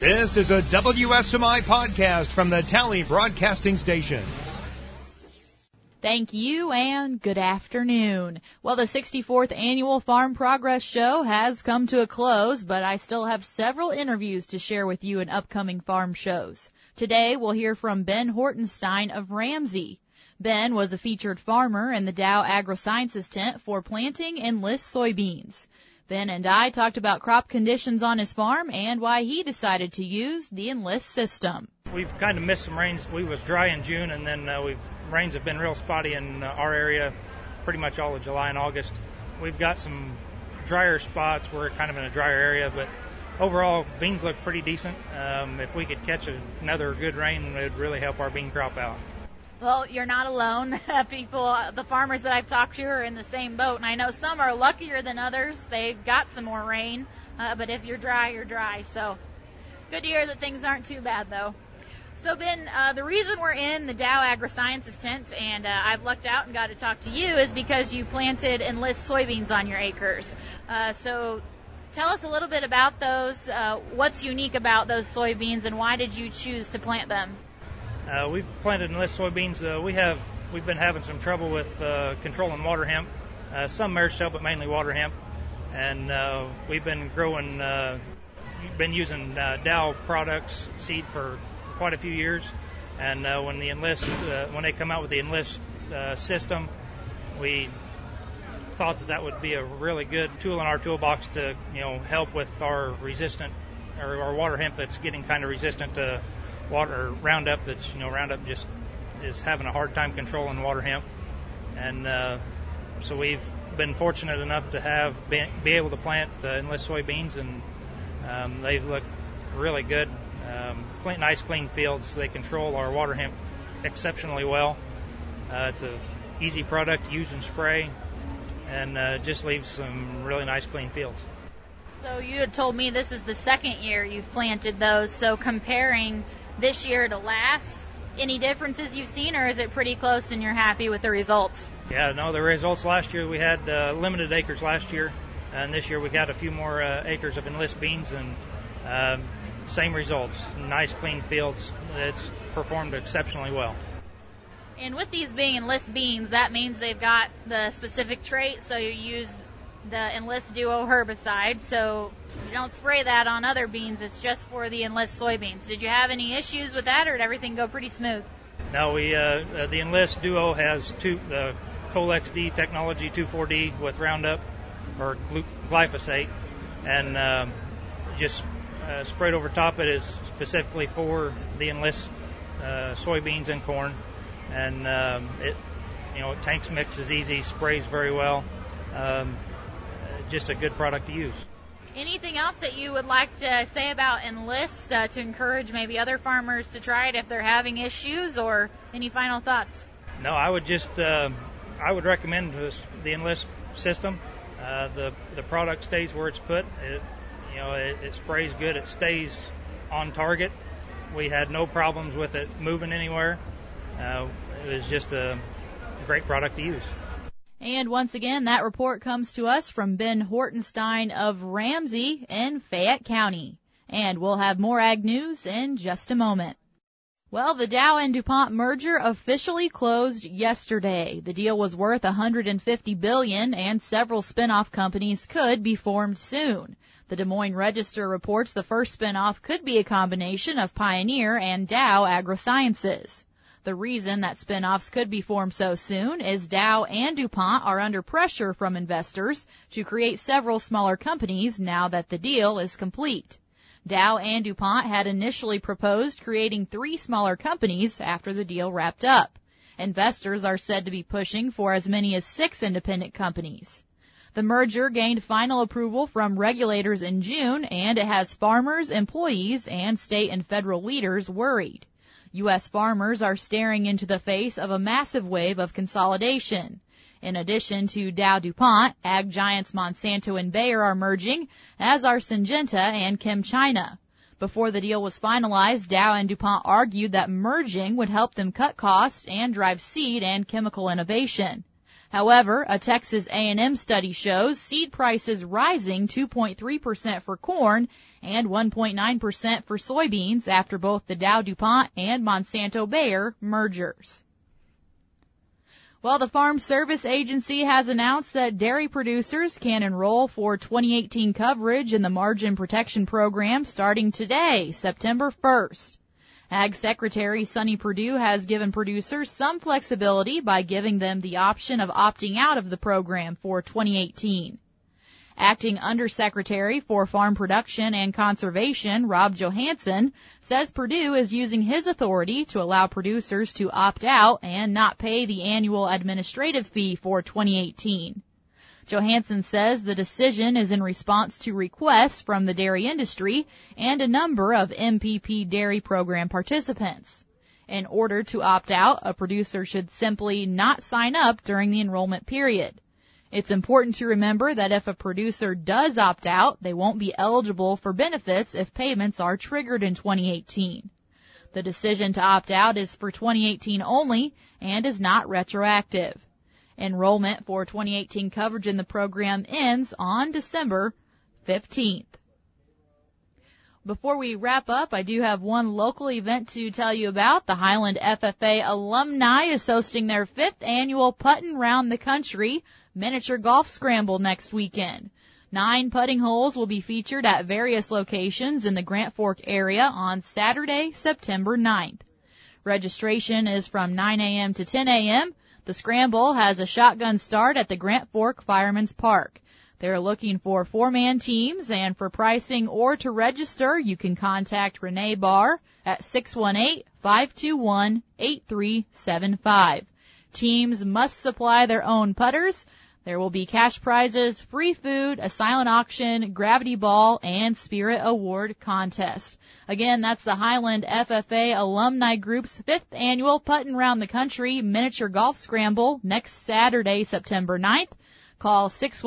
This is a WSMI podcast from the Tally Broadcasting Station. Thank you and good afternoon. Well, the 64th Annual Farm Progress Show has come to a close, but I still have several interviews to share with you in upcoming farm shows. Today, we'll hear from Ben Hortenstein of Ramsey. Ben was a featured farmer in the Dow AgroSciences tent for planting Enlist soybeans. Ben and I talked about crop conditions on his farm and why he decided to use the Enlist system. We've kind of missed some rains. We was dry in June, and then rains have been real spotty in our area pretty much all of July and August. We've got some drier spots. We're kind of in a drier area, but overall, beans look pretty decent. If we could catch another good rain, it would really help our bean crop out. Well, you're not alone. People, the farmers that I've talked to are in the same boat, and I know some are luckier than others. They got some more rain, but if you're dry, you're dry. So good to hear that things aren't too bad, though. So, Ben, the reason we're in the Dow AgroSciences tent and I've lucked out and got to talk to you is because you planted Enlist soybeans on your acres. So tell us a little bit about those. What's unique about those soybeans, and why did you choose to plant them? We've planted Enlist soybeans. We've been having some trouble with controlling water hemp, some marriage tail, but mainly water hemp. And we've been using Dow products seed for quite a few years. And when they come out with the Enlist system, we thought that would be a really good tool in our toolbox to help with our our water hemp that's getting kind of resistant to water Roundup. Roundup just is having a hard time controlling water hemp, and so we've been fortunate enough to be able to plant Enlist soybeans, and they look really good. Nice clean fields. They control our water hemp exceptionally well. It's a easy product to use and spray, and just leaves some really nice clean fields. So you had told me this is the second year you've planted those. So comparing this year to last, any differences you've seen, or is it pretty close and you're happy with the results? Yeah, no, the results last year, we had limited acres last year, and this year we got a few more acres of Enlist beans, and same results. Nice clean fields. It's performed exceptionally well. And with these being Enlist beans, that means they've got the specific trait, so you use the Enlist Duo herbicide, so you don't spray that on other beans. It's just for the Enlist soybeans. Did you have any issues with that, or did everything go pretty smooth? No, the Enlist Duo has Colex D technology, 2,4-D with Roundup or glyphosate, and just sprayed over top. It is specifically for the Enlist soybeans and corn, and it tanks mixes easy, sprays very well. Just a good product to use. Anything else that you would like to say about Enlist to encourage maybe other farmers to try it if they're having issues, or any final thoughts? No, I would recommend the Enlist system. The product stays where it's put. It sprays good. It stays on target. We had no problems with it moving anywhere. It was just a great product to use. And once again, that report comes to us from Ben Hortenstein of Ramsey in Fayette County. And we'll have more ag news in just a moment. Well, the Dow and DuPont merger officially closed yesterday. The deal was worth $150 billion, and several spin-off companies could be formed soon. The Des Moines Register reports the first spin-off could be a combination of Pioneer and Dow AgroSciences. The reason that spin-offs could be formed so soon is Dow and DuPont are under pressure from investors to create several smaller companies now that the deal is complete. Dow and DuPont had initially proposed creating 3 smaller companies after the deal wrapped up. Investors are said to be pushing for as many as 6 independent companies. The merger gained final approval from regulators in June, and it has farmers, employees, and state and federal leaders worried. U.S. farmers are staring into the face of a massive wave of consolidation. In addition to Dow-DuPont, ag giants Monsanto and Bayer are merging, as are Syngenta and ChemChina. Before the deal was finalized, Dow and DuPont argued that merging would help them cut costs and drive seed and chemical innovation. However, a Texas A&M study shows seed prices rising 2.3% for corn and 1.9% for soybeans after both the Dow-DuPont and Monsanto-Bayer mergers. Well, the Farm Service Agency has announced that dairy producers can enroll for 2018 coverage in the Margin Protection Program starting today, September 1st. Ag Secretary Sonny Perdue has given producers some flexibility by giving them the option of opting out of the program for 2018. Acting Undersecretary for Farm Production and Conservation, Rob Johansson, says Perdue is using his authority to allow producers to opt out and not pay the annual administrative fee for 2018. Johansson says the decision is in response to requests from the dairy industry and a number of MPP dairy program participants. In order to opt out, a producer should simply not sign up during the enrollment period. It's important to remember that if a producer does opt out, they won't be eligible for benefits if payments are triggered in 2018. The decision to opt out is for 2018 only and is not retroactive. Enrollment for 2018 coverage in the program ends on December 15th. Before we wrap up, I do have one local event to tell you about. The Highland FFA alumni is hosting their 5th annual Puttin' Round the Country miniature golf scramble next weekend. 9 putting holes will be featured at various locations in the Grand Fork area on Saturday, September 9th. Registration is from 9 a.m. to 10 a.m. The scramble has a shotgun start at the Grand Fork Fireman's Park. They're looking for 4-man teams, and for pricing or to register, you can contact Renee Barr at 618-521-8375. Teams must supply their own putters. There will be cash prizes, free food, a silent auction, gravity ball, and spirit award contest. Again, that's the Highland FFA Alumni Group's 5th annual Puttin' Round the Country miniature golf scramble next Saturday, September 9th. Call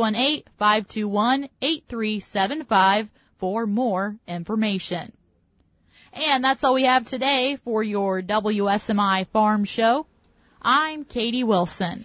618-521-8375 for more information. And that's all we have today for your WSMI Farm Show. I'm Katie Wilson.